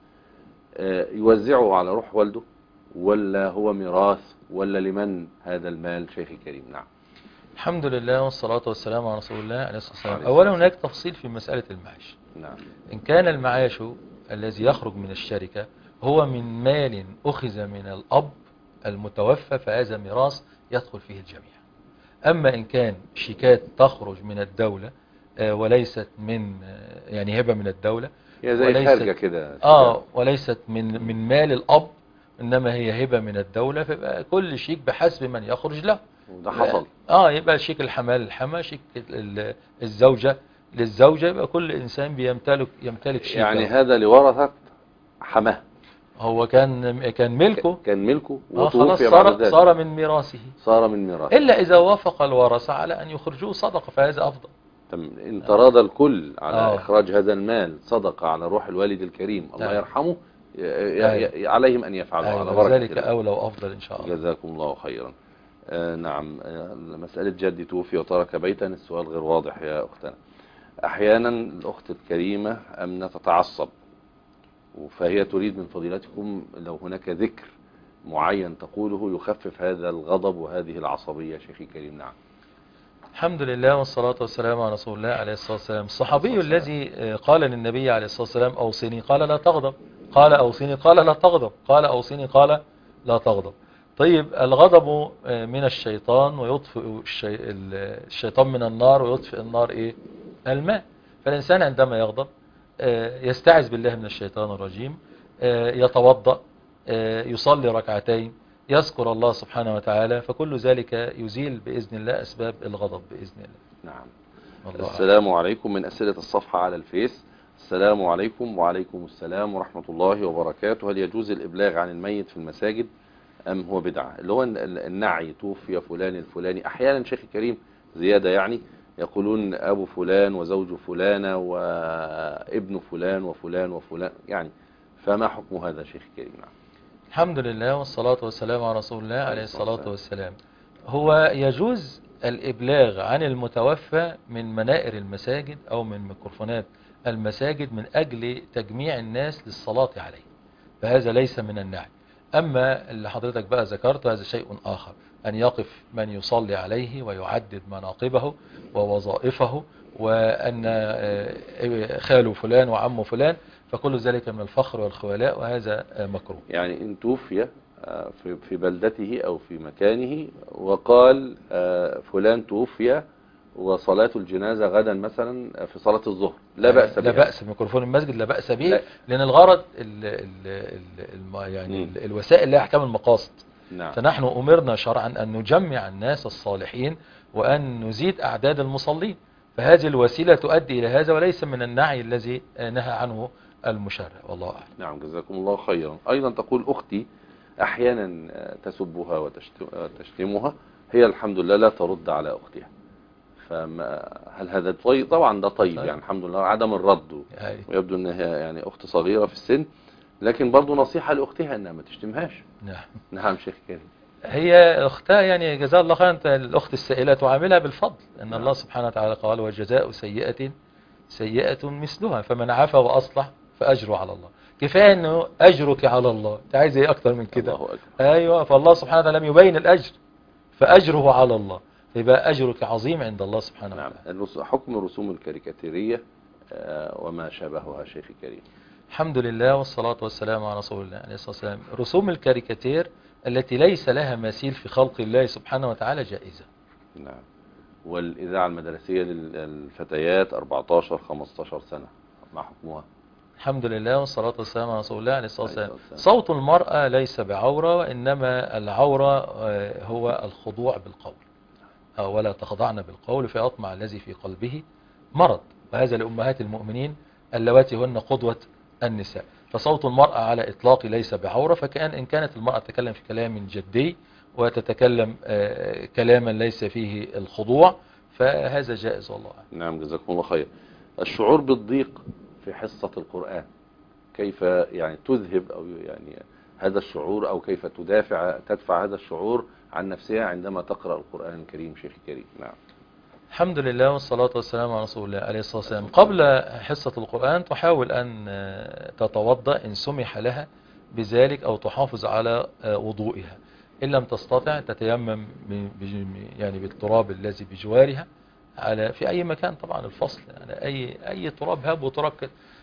يوزعه على روح والده ولا هو ميراث ولا لمن هذا المال شيخي الكريم؟ نعم. الحمد لله والصلاة والسلام على رسول الله عليه الصلاة والسلام. أولا هناك تفصيل في مسألة المعاش. نعم. إن كان المعاش الذي يخرج من الشركة هو من مال أخذ من الأب المتوفى فهذا ميراث يدخل فيه الجميع. أما إن كان شيكات تخرج من الدولة وليست من يعني هبة من الدولة، هي زي خارجة كده وليست من مال الأب، إنما هي هبة من الدولة، فيبقى كل شيك بحسب من يخرج له. وده حصل. يبقى شيك الحمال للحما، شيك الزوجة للزوجة، يبقى كل إنسان يمتلك شيك. يعني هذا لورثة حماه، هو كان ملكه، وتوفي خلاص صار من ميراثه، إلا إذا وافق الورثة على أن يخرجوه صدقة فهذا أفضل. إن تراضى الكل على إخراج هذا المال صدقة على روح الوالد الكريم الله يرحمه، عليهم أن يفعلوا على بركة ذلك أولى وأفضل إن شاء الله. جزاكم الله خيرا. نعم. مسألة جدي توفي وترك بيتا، السؤال غير واضح يا أختنا. أحيانا الأخت الكريمة أمنة تتعصب، فهي تريد من فضيلتكم لو هناك ذكر معين تقوله يخفف هذا الغضب وهذه العصبية شيخي الكريم. نعم. الحمد لله والصلاة والسلام على رسول الله عليه الصلاة والسلام. الصحابي الذي قال للنبي عليه الصلاة والسلام: أوصني، قال: لا تغضب. قال: أوصني، قال: لا تغضب. قال: أوصني، قال: لا تغضب. طيب، الغضب من الشيطان ويطفئ الشيطان من النار ويطفئ النار الماء. فالإنسان عندما يغضب يستعذ بالله من الشيطان الرجيم، يتوضأ، يصلي ركعتين، يذكر الله سبحانه وتعالى، فكل ذلك يزيل بإذن الله أسباب الغضب بإذن الله. نعم. السلام عليكم من أسئلة الصفحة على الفيس. السلام عليكم. وعليكم السلام ورحمة الله وبركاته. هل يجوز الإبلاغ عن الميت في المساجد أم هو بدعة؟ اللي هو النعي، توفي فلان الفلاني. أحيانا شيخ الكريم زيادة يعني يقولون أبو فلان وزوج فلانة وابن فلان وفلان وفلان، يعني فما حكم هذا شيخ الكريم؟ نعم. الحمد لله والصلاة والسلام على رسول الله عليه الصلاة والسلام. هو يجوز الإبلاغ عن المتوفى من منائر المساجد أو من ميكروفونات المساجد من أجل تجميع الناس للصلاة عليه، فهذا ليس من النعي. أما اللي حضرتك بقى ذكرته هذا شيء آخر، أن يقف من يصلي عليه ويعدد مناقبه ووظائفه، وأن خاله فلان وعمه فلان، فكل ذلك من الفخر والخوالاء، وهذا مكروه. يعني إن توفي في بلدته أو في مكانه وقال فلان توفي وصلاة الجنازة غدا مثلا في صلاة الظهر، لا بأس بها. لا بأس بميكروفون المسجد، لا بأس به، لأن الغرض الوسائل لا يحكم المقاصد. نعم. فنحن أمرنا شرعا أن نجمع الناس الصالحين وأن نزيد أعداد المصلين، فهذه الوسيلة تؤدي إلى هذا، وليس من النعي الذي نهى عنه المشرع، والله أعلم. نعم. جزاكم الله خيرا. أيضا تقول أختي أحيانا تسبها وتشتمها، هي الحمد لله لا ترد على أختها، هل هذا طيب؟ طبعا ده طيب يعني الحمد لله، عدم الرد. ويبدو انها يعني اخت صغيرة في السن، لكن برضو نصيحة لاختها انها ما تشتمهاش. نعم شيخ كريم. هي اختها يعني جزاها الله خيرا، الاخت السائلة تعاملها بالفضل، ان الله سبحانه وتعالى قال وجزاء سيئة سيئة مثلها، فمن عفا واصلح فاجره على الله. كفايه انه اجرك على الله، انت عايز ايه اكتر من كده؟ ايوه، فالله سبحانه وتعالى لم يبين الاجر، فاجره على الله، يبقى اجرك عظيم عند الله سبحانه وتعالى. نعم. حكم الرسوم الكاريكاتيرية وما شابهها شيخ كريم. الحمد لله والصلاة والسلام على رسول الله عليه الصلاة والسلام. رسوم الكاريكاتير التي ليس لها مثيل في خلق الله سبحانه وتعالى جائزة. نعم. والإذاعة المدرسية للفتيات 14-15 سنة ما حكمها؟ الحمد لله والصلاة والسلام على رسول الله عليه الصلاة والسلام. صوت المرأة ليس بعورة، وإنما العورة هو الخضوع بالقول، ولا تخضعن بالقول فيطمع الذي في قلبه مرض، وهذا لأمهات المؤمنين اللواتي هن قدوة النساء. فصوت المرأة على إطلاق ليس بعورة، فكأن إن كانت المرأة تتكلم في كلام جدي وتتكلم كلاما ليس فيه الخضوع فهذا جائز والله. نعم جزاكم الله خير. الشعور بالضيق في حصة القرآن، كيف يعني تذهب أو يعني هذا الشعور، أو كيف تدفع هذا الشعور عن نفسها عندما تقرأ القرآن الكريم شيخ كريم؟ نعم. الحمد لله والصلاة والسلام على رسول الله عليه الصلاة والسلام. قبل حصة القرآن تحاول أن تتوضأ إن سمح لها بذلك، أو تحافظ على وضوئها. إن لم تستطع تتيمم يعني بالتراب الذي بجوارها على في أي مكان، طبعا الفصل يعني أي تراب هاب وتراب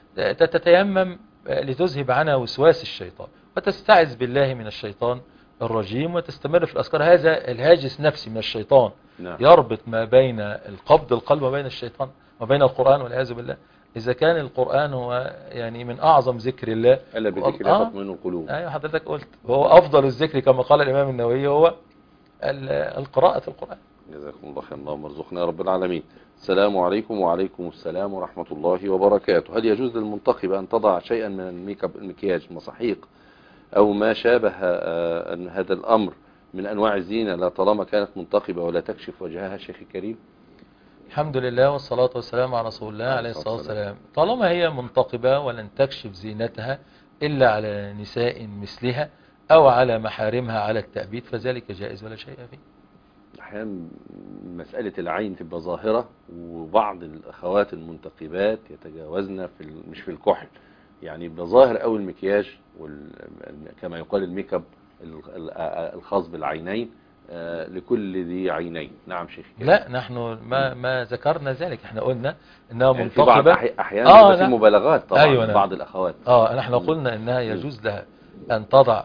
تتيمم لتذهب عنها وسواس الشيطان، وتستعذ بالله من الشيطان الرجيم، وتستمر في الأذكار. هذا الهاجس نفسي من الشيطان يربط ما بين القلب وبين الشيطان وبين القرآن والعياذ بالله. إذا كان القرآن هو يعني من أعظم ذكر الله، ألا بذكر تطمئن القلوب. أيوة حضرتك قلت هو أفضل الذكر كما قال الإمام النووي هو القراءة القرآن. جزاكم الله خير، اللهم ارزقنا يا رب العالمين. السلام عليكم. وعليكم السلام ورحمة الله وبركاته. هل يجوز للمنتقبة أن تضع شيئا من المكياج، مصاحيق أو ما شابه هذا الأمر من أنواع الزينة، لا طالما كانت منتقبة ولا تكشف وجهها شيخ كريم؟ الحمد لله والصلاة والسلام على رسول الله عليه الصلاة والسلام. طالما هي منتقبة ولن تكشف زينتها إلا على نساء مثلها أو على محارمها على التأبيد فذلك جائز ولا شيء فيه. أحيانا مسألة العين تبقى ظاهرة، وبعض الأخوات المنتقبات يتجاوزن مش في الكحل، يعني يبقى ظاهر أو المكياج كما يقال الميك اب الخاص بالعينين لكل ذي عينين. نعم شيخ. لا نحن ما ذكرنا ذلك، احنا قلنا انها يعني منتقبة احيانا في مبالغات طبعا. أيوة بعض الاخوات نحن قلنا انها يجوز لها ان تضع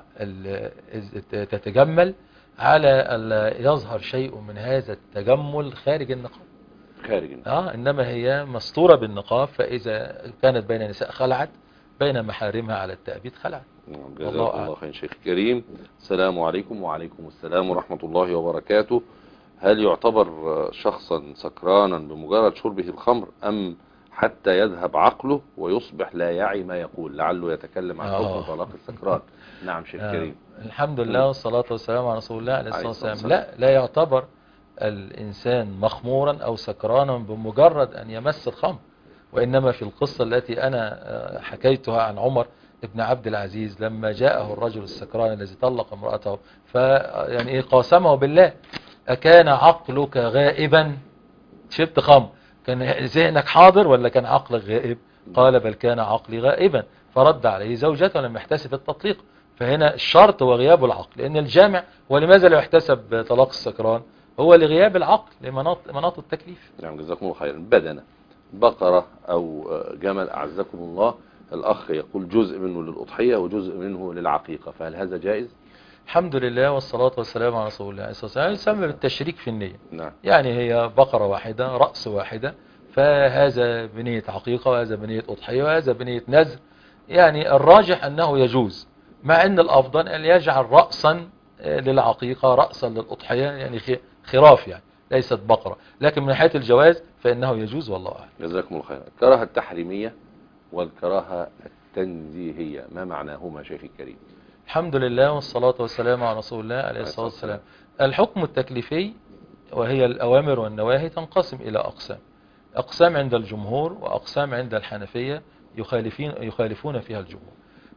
تتجمل على يظهر شيء من هذا التجمل خارج النقاب. انما هي مستورة بالنقاب، فاذا كانت بين نساء خلعت، بين محارمها على التأبيد خلعت. جزاكم الله خير شيخ كريم. السلام عليكم. وعليكم السلام ورحمة الله وبركاته. هل يعتبر شخصا سكرانا بمجرد شربه الخمر، أم حتى يذهب عقله ويصبح لا يعي ما يقول، لعله يتكلم عن حكم طلاق السكران؟ نعم شيخ كريم. الحمد لله والصلاة والسلام على رسول الله عليه الصلاة والسلام. لا يعتبر الإنسان مخمورا أو سكرانا بمجرد أن يمس الخمر، وإنما في القصة التي أنا حكيتها عن عمر ابن عبد العزيز لما جاءه الرجل السكران الذي طلق امرأته، فيعني قاسمه بالله: أكان عقلك غائبا؟ شربت خمر، كان ذهنك حاضر ولا كان عقلك غائب؟ قال بل كان عقلي غائبا. فرد عليه زوجته لم يحتسب التطليق. فهنا الشرط هو غياب العقل، لأن الجامع ولماذا لا يحتسب طلاق السكران؟ هو لغياب العقل لمناط التكليف. نعم جزاكم الله خيرا. بدنة بقرة أو جمل أعزكم الله، الأخ يقول جزء منه للأضحية وجزء منه للعقيقة، فهل هذا جائز؟ الحمد لله والصلاة والسلام على رسول الله. يسمى بالتشريك في النية. نعم. يعني هي بقرة واحدة رأس واحدة، فهذا بنية عقيقة وهذا بنية أضحية وهذا بنية نذر. يعني الراجح أنه يجوز، مع أن الأفضل أن يجعل رأسا للعقيقة رأسا للأضحية، يعني خراف يعني ليست بقرة، لكن من حيث الجواز فإنه يجوز والله أعلم. جزاكم الله خيرا. الكراهة التحريمية والكراهة التنزيهية ما معناهما شيخ الكريم؟ الحمد لله والصلاة والسلام على رسول الله عليه الصلاة والسلام. الحكم التكليفي وهي الأوامر والنواهي تنقسم إلى أقسام. أقسام عند الجمهور وأقسام عند الحنفية يخالفون فيها الجمهور.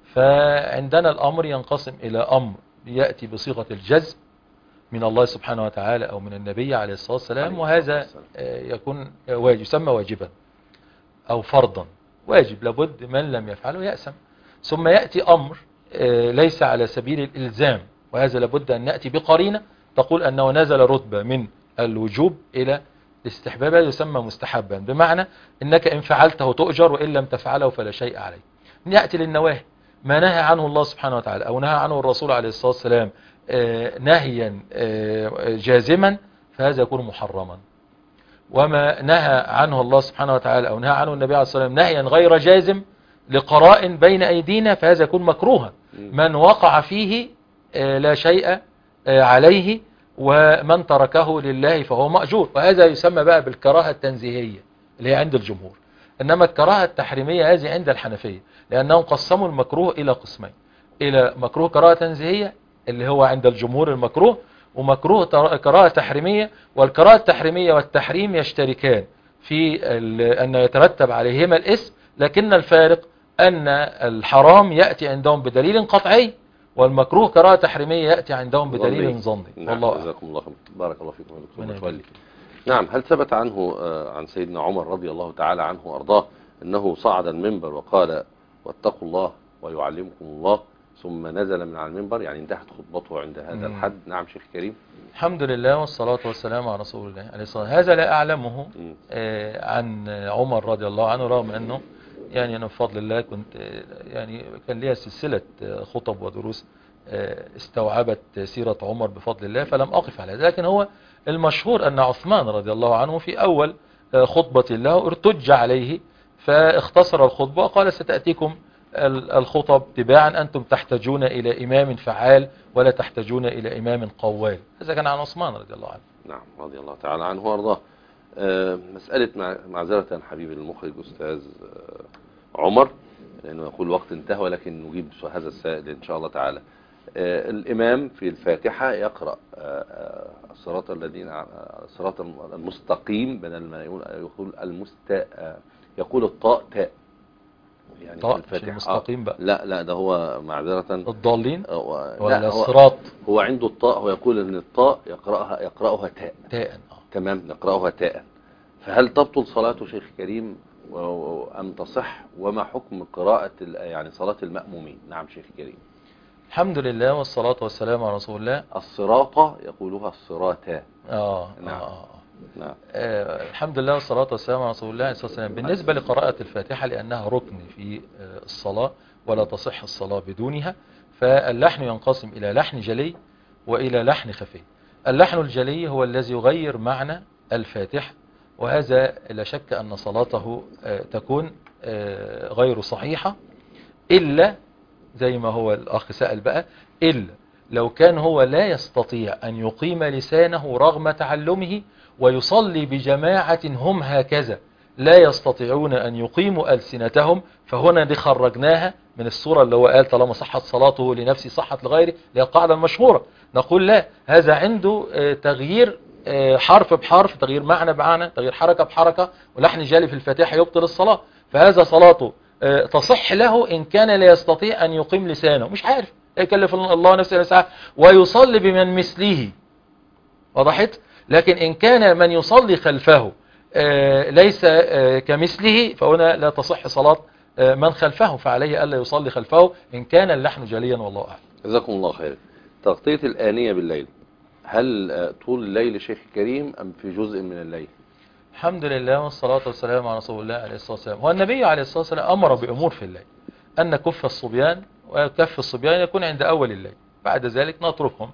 فعندنا الأمر ينقسم إلى أمر يأتي بصيغة الجزم من الله سبحانه وتعالى أو من النبي عليه الصلاة والسلام، وهذا يكون واجب، يسمى واجبا أو فرضا، واجب لابد من لم يفعله يأسم. ثم يأتي أمر ليس على سبيل الإلزام، وهذا لابد أن نأتي بقرينة تقول أنه نزل رتبة من الوجوب إلى الاستحباب، يسمى مستحبا، بمعنى أنك إن فعلته تؤجر وإن لم تفعله فلا شيء عليه. نأتي للنواهي، ما نهى عنه الله سبحانه وتعالى أو نهى عنه الرسول عليه الصلاة والسلام نهيا جازما فهذا يكون محرما، وما نهى عنه الله سبحانه وتعالى أو نهى عنه النبي عليه الصلاة والسلام نهيا غير جازم لقراء بين أيدينا فهذا يكون مكروها. من وقع فيه لا شيء عليه، ومن تركه لله فهو مأجور، وهذا يسمى بقى بالكراهة التنزيهية اللي هي عند الجمهور. إنما الكراهة التحريمية هذه عند الحنفية، لأنهم قسموا المكروه إلى قسمين، إلى مكروه كراهة تنزيهية اللي هو عند الجمهور المكروه، ومكروه كراهة تحريمية. والكراهة التحريمية والتحريم يشتركان في أن يترتب عليهما الاسم، لكن الفارق أن الحرام يأتي عندهم بدليل قطعي، والمكروه كراهة تحريمية يأتي عندهم بدليل ظني. والله جزاكم الله خير. بارك الله فيكم يا دكتور متولي. نعم، هل ثبت عنه عن سيدنا عمر رضي الله تعالى عنه وأرضاه أنه صعد المنبر وقال واتقوا الله ويعلمكم الله، ثم نزل من على المنبر، يعني انتهت خطبته عند هذا الحد؟ نعم شيخ كريم. الحمد لله والصلاة والسلام على رسول الله عليه الصلاة. هذا لا أعلمه عن عمر رضي الله عنه، رغم أنه يعني أنا بفضل الله كنت يعني كان ليها سلسلة خطب ودروس استوعبت سيرة عمر بفضل الله، فلم أقف على ذلك. لكن هو المشهور أن عثمان رضي الله عنه في أول خطبة له ارتج عليه فاختصر الخطبة وقال ستأتيكم الخطب تباعا، أنتم تحتاجون إلى إمام فعال ولا تحتاجون إلى إمام قوال. هذا كان عن عثمان رضي الله عنه. نعم رضي الله تعالى عنه وارضاه. مسألة معذرة حبيب المخرج أستاذ عمر، لأنه يقول الوقت انتهى، ولكن نجيب هذا السائل إن شاء الله تعالى. الإمام في الفاتحة يقرأ الصراط الصراط المستقيم، بدل ما يقول يقول الطاء تاء، يعني طاء في المستقيم بقى. لا ده هو معذرة الضالين ولا الصراط. هو عنده الطاء، هو يقول ان الطاء يقرأها تاء. تمام، يقرأها تاء. فهل تبطل صلاته شيخ كريم أم تصح؟ وما حكم قراءة يعني صلاة المأمومين؟ نعم شيخ كريم. الحمد لله والصلاة والسلام على رسول الله. الصراطة يقولوها الصراطة. نعم. الحمد لله والصلاة والسلام على رسول الله عليه الصلاة والسلام. بالنسبة لقراءة الفاتحة لأنها ركن في الصلاة ولا تصح الصلاة بدونها، فاللحن ينقسم إلى لحن جلي وإلى لحن خفي. اللحن الجلي هو الذي يغير معنى الفاتحة، وهذا لا شك أن صلاته تكون غير صحيحة، إلا زي ما هو الأخ سأل بقى، إلا لو كان هو لا يستطيع أن يقيم لسانه رغم تعلمه ويصلي بجماعة هم هكذا لا يستطيعون أن يقيموا ألسنتهم، فهنا دي خرجناها من الصورة اللي هو قال طالما صحت صلاته لنفسي صحت لغيري، اللي هي القاعدة المشهورة. نقول لا، هذا عنده تغيير حرف بحرف، تغيير معنى بمعنى، تغيير حركة بحركة، ولحن جالي في الفاتحة يبطل الصلاة. فهذا صلاته تصح له إن كان لا يستطيع أن يقيم لسانه، مش عارف يكلف الله نفسه ساعة، ويصلي بمن مثله. وضحت؟ لكن إن كان من يصلي خلفه ليس كمثله، فهنا لا تصح صلاة من خلفه، فعليه ألا يصلي خلفه إن كان اللحن جليا، والله أعلم. جزاكم الله خير. تغطية الآنية بالليل، هل طول الليل شيخ كريم أم في جزء من الليل؟ الحمد لله والصلاة والسلام على رسول الله عليه الصلاة والسلام. هو النبي عليه الصلاة والسلام أمر بأمور في الليل، أن كف الصبيان وكف الصبيان يكون عند أول الليل، بعد ذلك نتركهم،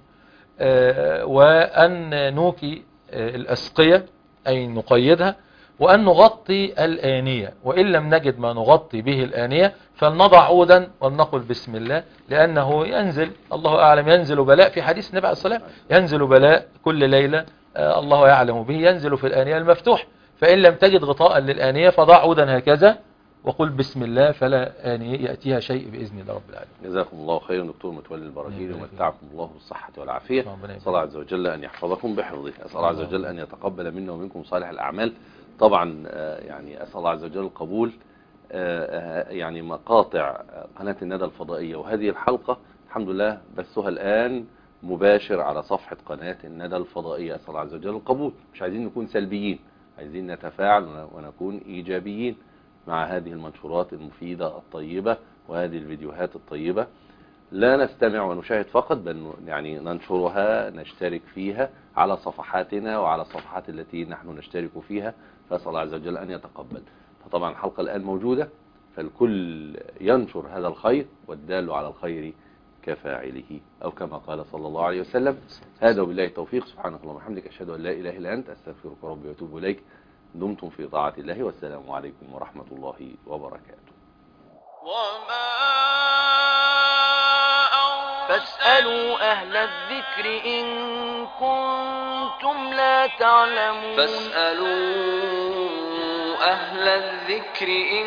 وأن نوكي الأسقية أي نقيدها، وأن نغطي الآنية، وإن لم نجد ما نغطي به الآنية فلنضع عودا ولنقل بسم الله، لأنه ينزل الله أعلم ينزل بلاء، في حديث النبي عليه الصلاة والسلام ينزل بلاء كل ليلة الله يعلم به، ينزل في الآنية المفتوح، فإن لم تجد غطاء للآنية فضع عودا هكذا وقل بسم الله فلا يعني يأتيها شيء بإذن الله رب العالمين. جزاكم الله خيرا دكتور متولي البراهيري، ومتعكم الله بالصحة والعافية. أسأل الله عز وجل أن يحفظكم بحفظه، أسأل الله عز وجل أن يتقبل منا ومنكم صالح الأعمال. طبعا يعني أسأل الله عز وجل القبول. يعني مقاطع قناة الندى الفضائية وهذه الحلقة الحمد لله بثها الآن مباشر على صفحة قناة الندى الفضائية. أسأل الله عز وجل القبول، مش عايزين نكون سلبيين، عايزين نتفاعل ونكون إيجابيين مع هذه المنشورات المفيدة الطيبة وهذه الفيديوهات الطيبة. لا نستمع ونشاهد فقط، بل يعني ننشرها، نشترك فيها على صفحاتنا وعلى الصفحات التي نحن نشترك فيها. فأسأل الله عز وجل أن يتقبل. فطبعا الحلقة الآن موجودة، فالكل ينشر هذا الخير، والدال على الخير كفاعله، أو كما قال صلى الله عليه وسلم. هذا وبالله التوفيق. سبحانك اللهم وبحمدك، أشهد أن لا إله إلا أنت، أستغفرك ربي وأتوب إليك. دمتم في طاعة الله، والسلام عليكم ورحمة الله وبركاته. فاسألوا أهل الذكر إن كنتم لا تعلمون. فاسألوا أهل الذكر إن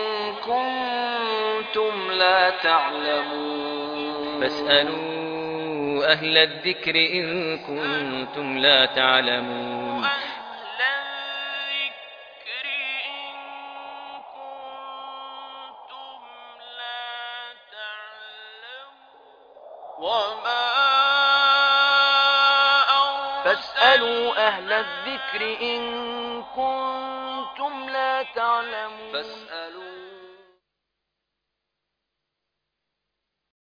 كنتم لا تعلمون. فاسألوا أهل الذكر إن كنتم لا تعلمون. فاسألوا أهل الذكر إن كنتم لا تعلمون.